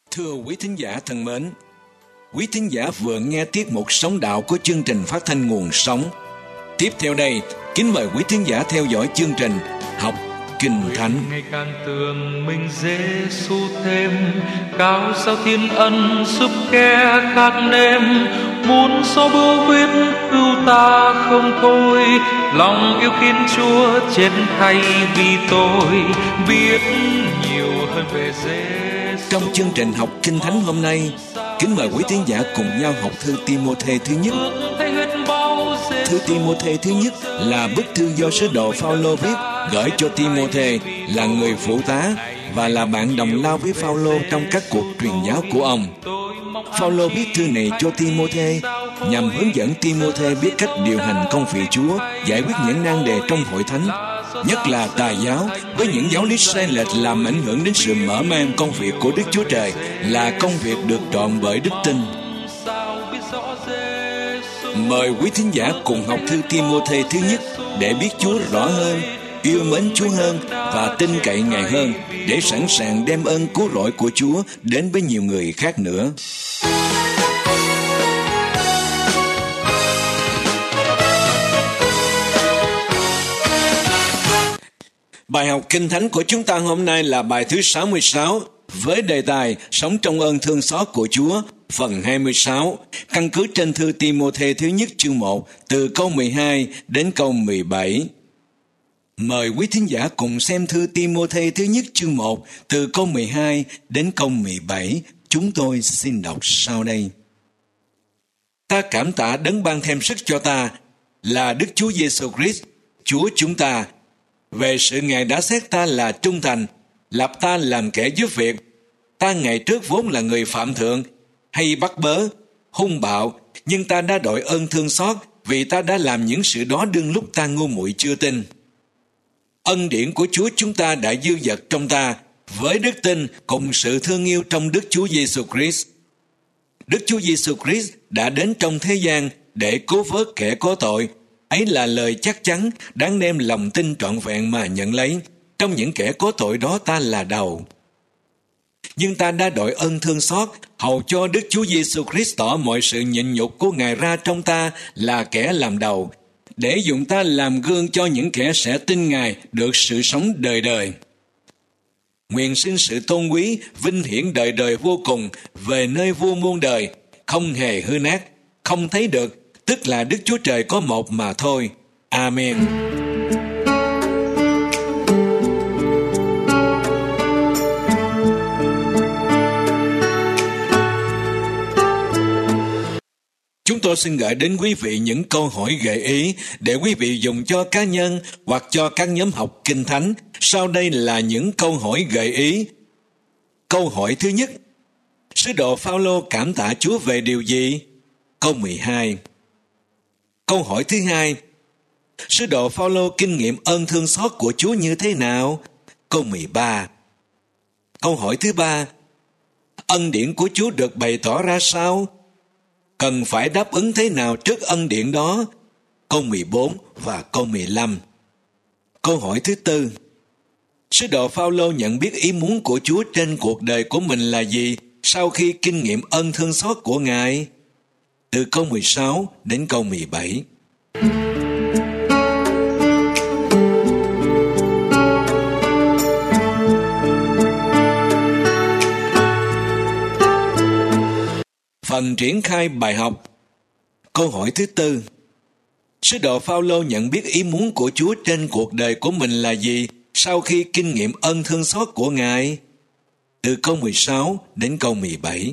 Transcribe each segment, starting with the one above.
Thưa quý thính giả thân mến, quý thính giả vừa nghe tiết mục Sống Đạo của chương trình phát thanh Nguồn Sống. Tiếp theo đây, kính mời quý thính giả theo dõi chương trình Học Kinh Thánh. Ngày càng tưởng mình Giê-xu thêm, cao sao thiên ân giúp kẻ khác nêm, muốn xóa bưu huyết cứu ta không thôi, lòng yêu kính Chúa chết thay vì tôi, biết nhiều hơn về Giê-xu. Trong chương trình Học Kinh Thánh hôm nay, kính mời quý thính giả cùng nhau học thư Ti-mô-thê thứ nhất. Thư Ti-mô-thê thứ nhất là bức thư do sứ đồ Phao-lô viết gửi cho Ti-mô-thê là người phụ tá và là bạn đồng lao với Phao-lô trong các cuộc truyền giáo của ông. Phao-lô viết thư này cho Ti-mô-thê nhằm hướng dẫn Ti-mô-thê biết cách điều hành công việc Chúa, giải quyết những nan đề trong hội thánh, nhất là tà giáo với những giáo lý sai lệch làm ảnh hưởng đến sự mở mang công việc của Đức Chúa Trời là công việc được trọn bởi đức tin. Mời quý thính giả cùng học thư Ti-mô-thê thứ nhất để biết Chúa rõ hơn, yêu mến Chúa hơn và tin cậy Ngài hơn, để sẵn sàng đem ơn cứu rỗi của Chúa đến với nhiều người khác nữa. Bài học Kinh Thánh của chúng ta hôm nay là bài thứ 66 với đề tài Sống trong ơn thương xót của Chúa, phần 26, căn cứ trên thư Ti-mô-thê thứ nhất chương 1 từ câu 12 đến câu 17. Mời quý thính giả cùng xem thư Ti-mô-thê thứ nhất chương 1 từ câu 12 đến câu 17. Chúng tôi xin đọc sau đây. Ta cảm tạ đấng ban thêm sức cho ta là Đức Chúa Giêsu Christ, Chúa chúng ta, về sự Ngài đã xét ta là trung thành, lập ta làm kẻ giúp việc. Ta ngày trước vốn là người phạm thượng, hay bắt bớ, hung bạo, nhưng ta đã đội ơn thương xót vì ta đã làm những sự đó đương lúc ta ngu muội chưa tin. Ân điển của Chúa chúng ta đã dư dật trong ta với đức tin cùng sự thương yêu trong Đức Chúa Giêsu Christ. Đức Chúa Giêsu Christ đã đến trong thế gian để cứu vớt kẻ có tội. Ấy là lời chắc chắn đáng đem lòng tin trọn vẹn mà nhận lấy. Trong những kẻ có tội đó ta là đầu. Nhưng ta đã đội ơn thương xót hầu cho Đức Chúa Giêsu Christ tỏ mọi sự nhịn nhục của Ngài ra trong ta là kẻ làm đầu, để dùng ta làm gương cho những kẻ sẽ tin Ngài được sự sống đời đời. Nguyện xin sự tôn quý, vinh hiển đời đời vô cùng về nơi vua muôn đời, không hề hư nát, không thấy được, tức là Đức Chúa Trời có một mà thôi. Amen. Chúng tôi xin gửi đến quý vị những câu hỏi gợi ý để quý vị dùng cho cá nhân hoặc cho các nhóm học Kinh Thánh. Sau đây là những câu hỏi gợi ý. Câu hỏi thứ nhất: sứ đồ Phao-lô cảm tạ Chúa về điều gì? Câu 12. Câu hỏi thứ hai: sứ đồ Phao-lô kinh nghiệm ơn thương xót của Chúa như thế nào? Câu 13. Câu hỏi thứ ba: ân điển của Chúa được bày tỏ ra sao? Cần phải đáp ứng thế nào trước ân điển đó? Câu 14 và câu 15. Câu hỏi thứ tư: sứ đồ Phao-lô nhận biết ý muốn của Chúa trên cuộc đời của mình là gì sau khi kinh nghiệm ơn thương xót của Ngài? Từ câu 16 đến câu 17. Phần triển khai bài học. Câu hỏi thứ tư: sứ đồ Phao-lô nhận biết ý muốn của Chúa trên cuộc đời của mình là gì sau khi kinh nghiệm ơn thương xót của Ngài? Từ câu 16 đến câu 17.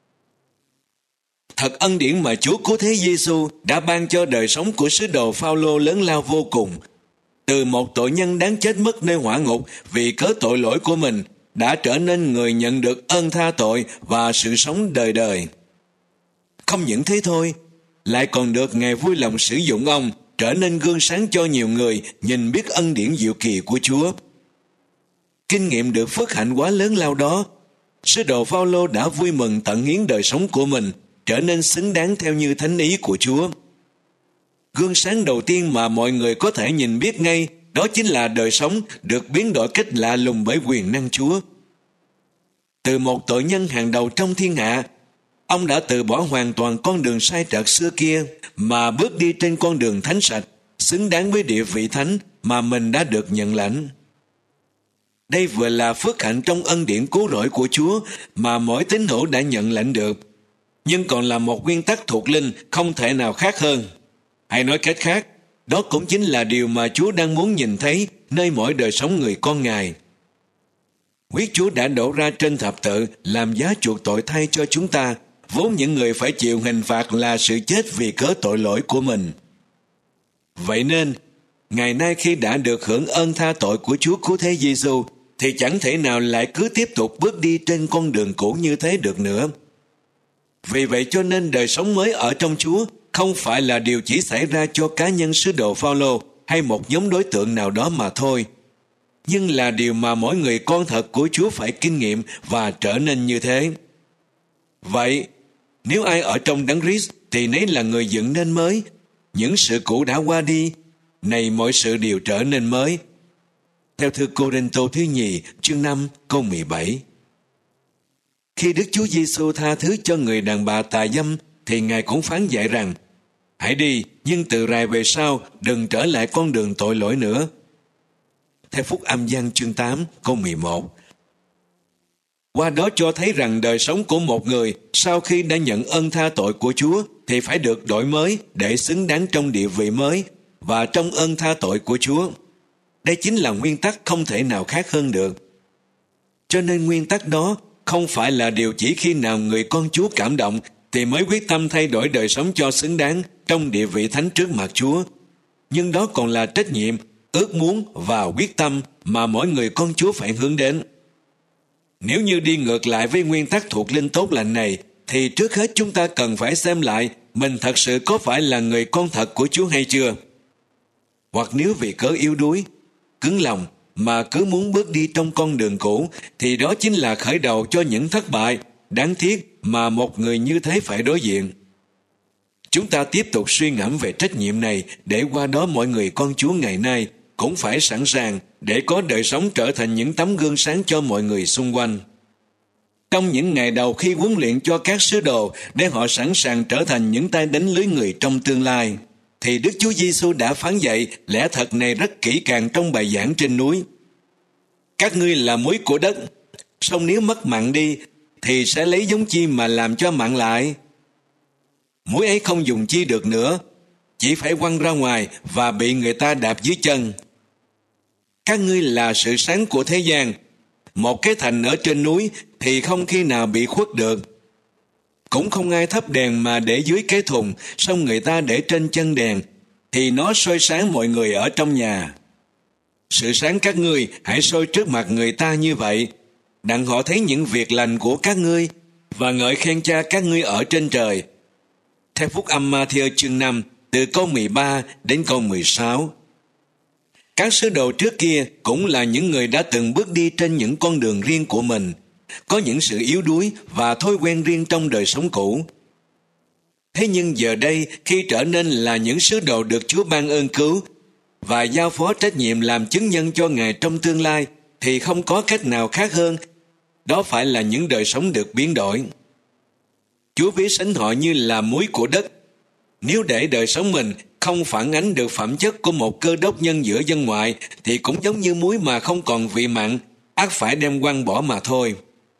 Thật ân điển mà Chúa Cứu Thế Giêsu đã ban cho đời sống của sứ đồ Phao-lô lớn lao vô cùng. Từ một tội nhân đáng chết mất nơi hỏa ngục vì cớ tội lỗi của mình, đã trở nên người nhận được ơn tha tội và sự sống đời đời. Không những thế thôi, lại còn được Ngài vui lòng sử dụng ông trở nên gương sáng cho nhiều người nhìn biết ân điển diệu kỳ của Chúa. Kinh nghiệm được phước hạnh quá lớn lao đó, sứ đồ Phao-lô đã vui mừng tận hiến đời sống của mình trở nên xứng đáng theo như thánh ý của Chúa. Gương sáng đầu tiên mà mọi người có thể nhìn biết ngay đó chính là đời sống được biến đổi cách lạ lùng bởi quyền năng Chúa. Từ một tội nhân hàng đầu trong thiên hạ, ông đã từ bỏ hoàn toàn con đường sai trật xưa kia mà bước đi trên con đường thánh sạch, xứng đáng với địa vị thánh mà mình đã được nhận lãnh. Đây vừa là phước hạnh trong ân điển cứu rỗi của Chúa mà mỗi tín hữu đã nhận lãnh được, nhưng còn là một nguyên tắc thuộc linh không thể nào khác hơn. Hay nói cách khác, đó cũng chính là điều mà Chúa đang muốn nhìn thấy nơi mỗi đời sống người con Ngài. Huyết Chúa đã đổ ra trên thập tự làm giá chuộc tội thay cho chúng ta, vốn những người phải chịu hình phạt là sự chết vì cớ tội lỗi của mình. Vậy nên, ngày nay khi đã được hưởng ơn tha tội của Chúa Cứu Thế Giêsu, thì chẳng thể nào lại cứ tiếp tục bước đi trên con đường cũ như thế được nữa. Vì vậy cho nên đời sống mới ở trong Chúa không phải là điều chỉ xảy ra cho cá nhân sứ đồ Phao-lô hay một nhóm đối tượng nào đó mà thôi, nhưng là điều mà mỗi người con thật của Chúa phải kinh nghiệm và trở nên như thế. Vậy, nếu ai ở trong Đấng Christ thì nấy là người dựng nên mới, những sự cũ đã qua đi, này mọi sự đều trở nên mới. Theo thư Cô-rinh-tô thứ nhì, chương 5, câu 17. Khi Đức Chúa Giêsu tha thứ cho người đàn bà tà dâm, thì Ngài cũng phán dạy rằng: hãy đi, nhưng từ rày về sau đừng trở lại con đường tội lỗi nữa. Theo Phúc Âm Giăng chương 8, câu 11. Qua đó cho thấy rằng đời sống của một người sau khi đã nhận ơn tha tội của Chúa thì phải được đổi mới để xứng đáng trong địa vị mới và trong ơn tha tội của Chúa. Đây chính là nguyên tắc không thể nào khác hơn được. Cho nên nguyên tắc đó không phải là điều chỉ khi nào người con Chúa cảm động thì mới quyết tâm thay đổi đời sống cho xứng đáng trong địa vị thánh trước mặt Chúa. Nhưng đó còn là trách nhiệm, ước muốn và quyết tâm mà mỗi người con Chúa phải hướng đến. Nếu như đi ngược lại với nguyên tắc thuộc linh tốt lành này, thì trước hết chúng ta cần phải xem lại mình thật sự có phải là người con thật của Chúa hay chưa. Hoặc nếu vì cớ yếu đuối, cứng lòng mà cứ muốn bước đi trong con đường cũ, thì đó chính là khởi đầu cho những thất bại đáng tiếc mà một người như thế phải đối diện. Chúng ta tiếp tục suy ngẫm về trách nhiệm này để qua đó mọi người con Chúa ngày nay cũng phải sẵn sàng để có đời sống trở thành những tấm gương sáng cho mọi người xung quanh. Trong những ngày đầu khi huấn luyện cho các sứ đồ để họ sẵn sàng trở thành những tay đánh lưới người trong tương lai, thì Đức Chúa Giêsu đã phán dạy lẽ thật này rất kỹ càng trong bài giảng trên núi. Các ngươi là muối của đất, song nếu mất mặn đi thì sẽ lấy giống chi mà làm cho mặn lại? Muối ấy không dùng chi được nữa, chỉ phải quăng ra ngoài và bị người ta đạp dưới chân. Các ngươi là sự sáng của thế gian. Một cái thành ở trên núi thì không khi nào bị khuất được. Cũng không ai thắp đèn mà để dưới cái thùng, xong người ta để trên chân đèn, thì nó soi sáng mọi người ở trong nhà. Sự sáng các ngươi hãy soi trước mặt người ta như vậy, đặng họ thấy những việc lành của các ngươi và ngợi khen Cha các ngươi ở trên trời. Theo Phúc Âm Ma-thi-ơ chương 5, từ câu 13 đến câu 16. Các sứ đồ trước kia cũng là những người đã từng bước đi trên những con đường riêng của mình, có những sự yếu đuối và thói quen riêng trong đời sống cũ. Thế nhưng giờ đây, khi trở nên là những sứ đồ được Chúa ban ơn cứu và giao phó trách nhiệm làm chứng nhân cho Ngài trong tương lai, thì không có cách nào khác hơn, đó phải là những đời sống được biến đổi. Chúa ví sánh họ như là muối của đất. Nếu để đời sống mình không phản ánh được phẩm chất của một cơ đốc nhân giữa dân ngoại, thì cũng giống như muối mà không còn vị mặn, ắt phải đem quăng bỏ mà thôi.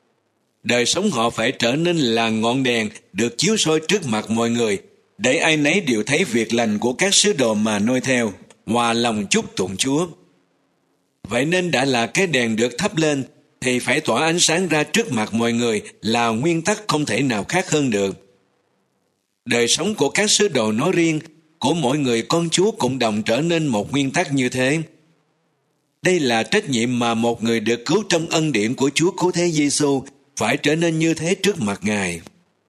Đời sống họ phải trở nên là ngọn đèn được chiếu soi trước mặt mọi người, để ai nấy đều thấy việc lành của các sứ đồ mà noi theo, hòa lòng chúc tụng Chúa. Vậy nên đã là cái đèn được thắp lên, thì phải tỏa ánh sáng ra trước mặt mọi người là nguyên tắc không thể nào khác hơn được. Đời sống của các sứ đồ nói riêng, của mỗi người con Chúa cũng đồng trở nên một nguyên tắc như thế. Đây là trách nhiệm mà một người được cứu trong ân điển của Chúa Cứu Thế Giêsu phải trở nên như thế trước mặt Ngài.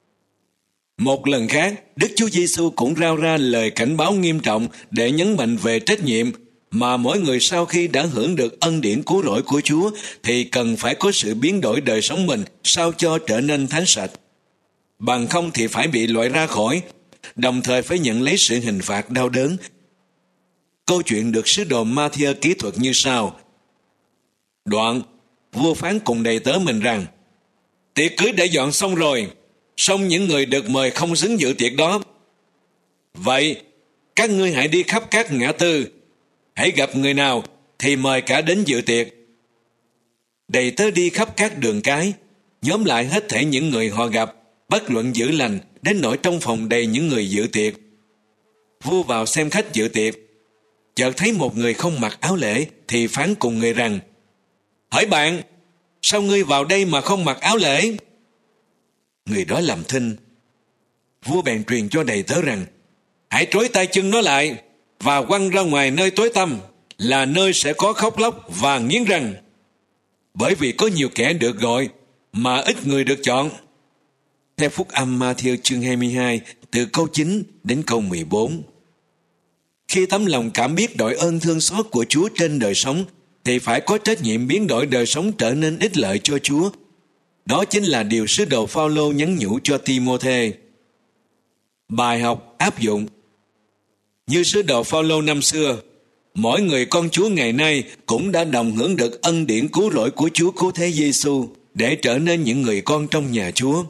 Một lần khác, Đức Chúa Giêsu cũng rao ra lời cảnh báo nghiêm trọng để nhấn mạnh về trách nhiệm mà mỗi người sau khi đã hưởng được ân điển cứu rỗi của Chúa thì cần phải có sự biến đổi đời sống mình sao cho trở nên thánh sạch. Bằng không thì phải bị loại ra khỏi, đồng thời phải nhận lấy sự hình phạt đau đớn. Câu chuyện được sứ đồ Ma-thi-ơ kỹ thuật như sau. Đoạn, vua phán cùng đầy tớ mình rằng: Tiệc cưới đã dọn xong rồi, song những người được mời không xứng dự tiệc đó. Vậy, các ngươi hãy đi khắp các ngã tư, hãy gặp người nào thì mời cả đến dự tiệc. Đầy tớ đi khắp các đường cái, nhóm lại hết thảy những người họ gặp, bất luận dữ lành, đến nỗi trong phòng đầy những người dự tiệc. Vua vào xem khách dự tiệc, chợt thấy một người không mặc áo lễ, thì phán cùng người rằng: Hỡi bạn, sao ngươi vào đây mà không mặc áo lễ? Người đó làm thinh. Vua bèn truyền cho đầy tớ rằng: Hãy trói tay chân nó lại và quăng ra ngoài nơi tối tăm, là nơi sẽ có khóc lóc và nghiến răng. Bởi vì có nhiều kẻ được gọi mà ít người được chọn. Theo Phúc âm Ma-thi-ơ chương 22 từ câu 9 đến câu 14. Khi tấm lòng cảm biết đội ơn thương xót của Chúa trên đời sống, thì phải có trách nhiệm biến đổi đời sống trở nên ích lợi cho Chúa. Đó chính là điều sứ đồ Phao-lô nhắn nhủ cho Ti-mô-thê. Bài học áp dụng. Như sứ đồ Phao-lô năm xưa, mỗi người con Chúa ngày nay cũng đã đồng hưởng được ân điển cứu rỗi của Chúa Cứu Thế Giê-xu để trở nên những người con trong nhà Chúa.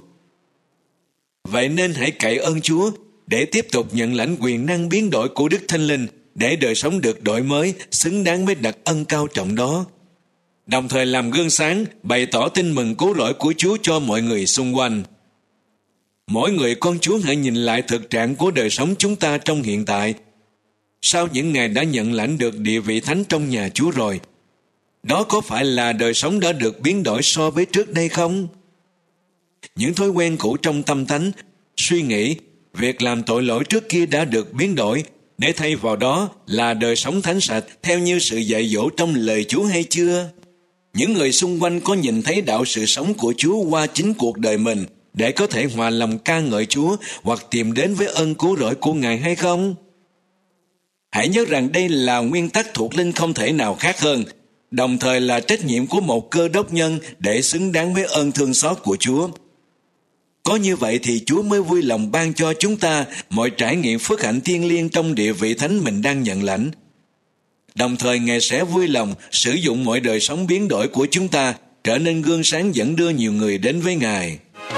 Vậy nên hãy cậy ơn Chúa để tiếp tục nhận lãnh quyền năng biến đổi của Đức Thánh Linh, để đời sống được đổi mới xứng đáng với đặc ân cao trọng đó. Đồng thời làm gương sáng, bày tỏ tin mừng cứu rỗi của Chúa cho mọi người xung quanh. Mỗi người con Chúa hãy nhìn lại thực trạng của đời sống chúng ta trong hiện tại. Sau những ngày đã nhận lãnh được địa vị thánh trong nhà Chúa rồi, đó có phải là đời sống đã được biến đổi so với trước đây không? Những thói quen cũ trong tâm tánh, suy nghĩ, việc làm tội lỗi trước kia đã được biến đổi, để thay vào đó là đời sống thánh sạch theo như sự dạy dỗ trong lời Chúa hay chưa? Những người xung quanh có nhìn thấy đạo sự sống của Chúa qua chính cuộc đời mình để có thể hòa lòng ca ngợi Chúa hoặc tìm đến với ơn cứu rỗi của Ngài hay không? Hãy nhớ rằng đây là nguyên tắc thuộc linh không thể nào khác hơn, đồng thời là trách nhiệm của một cơ đốc nhân để xứng đáng với ơn thương xót của Chúa. Có như vậy thì Chúa mới vui lòng ban cho chúng ta mọi trải nghiệm phước hạnh thiêng liêng trong địa vị thánh mình đang nhận lãnh. Đồng thời Ngài sẽ vui lòng sử dụng mọi đời sống biến đổi của chúng ta trở nên gương sáng dẫn đưa nhiều người đến với Ngài.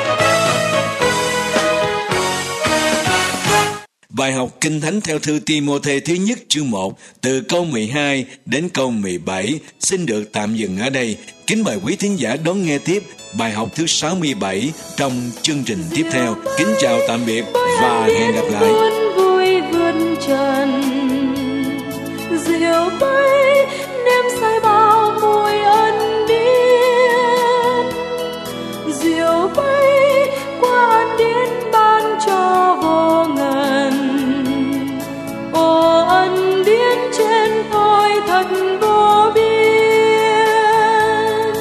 Bài học Kinh Thánh theo thư Ti-mô-thê thứ nhất chương 1 từ câu 12 đến câu 17 xin được tạm dừng ở đây. Kính mời quý thính giả đón nghe tiếp bài học thứ 67 trong chương trình tiếp theo. Kính chào tạm biệt và hẹn gặp lại. Vui vươn trần diệu bay ném say bao mùi ân điển, diệu bay qua ân điển ban cho vô ngần. Ồ ân điển trên tôi thật vô biên,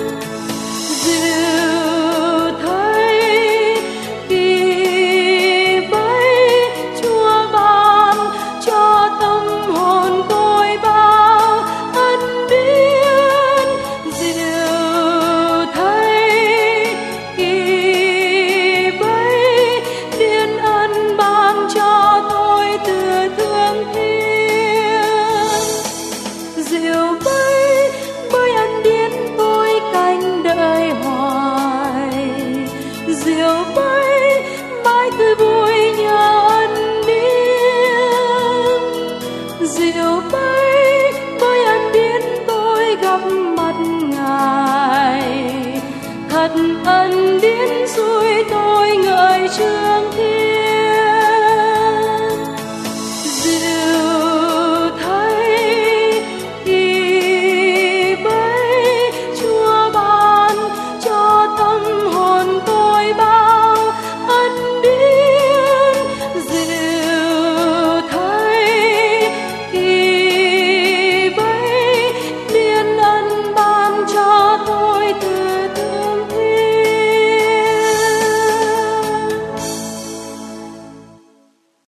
dịu thấy khi bay Chúa ban cho tâm hồn tôi bao ân điển. Dịu thấy khi bay điển ân ban cho tôi từ thương thiên. Dịu bay bởi ân điển tôi canh đợi hoài, dịu bay